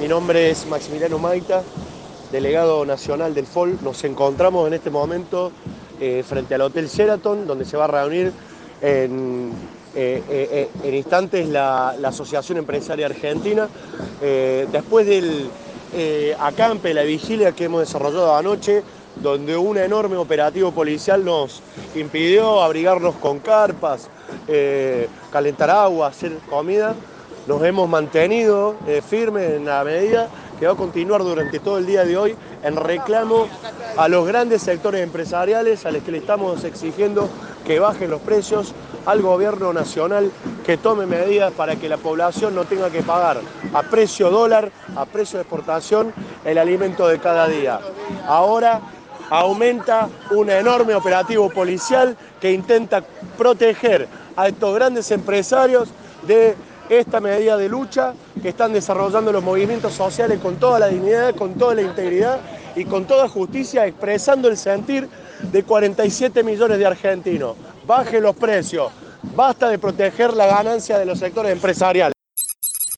Mi nombre es Maximiliano Maita, delegado nacional del FOL. Nos encontramos en este momento frente al Hotel Sheraton, donde se va a reunir en instantes la Asociación Empresaria Argentina. Después del acampe, la vigilia que hemos desarrollado anoche, donde un enorme operativo policial nos impidió abrigarnos con carpas, calentar agua, hacer comida. Nos hemos mantenido firmes en la medida que va a continuar durante todo el día de hoy en reclamo a los grandes sectores empresariales a los que le estamos exigiendo que bajen los precios, al gobierno nacional que tome medidas para que la población no tenga que pagar a precio dólar, a precio de exportación, el alimento de cada día. Ahora aumenta un enorme operativo policial que intenta proteger a estos grandes empresarios de esta medida de lucha que están desarrollando los movimientos sociales con toda la dignidad, con toda la integridad y con toda justicia, expresando el sentir de 47 millones de argentinos. Bajen los precios, basta de proteger la ganancia de los sectores empresariales.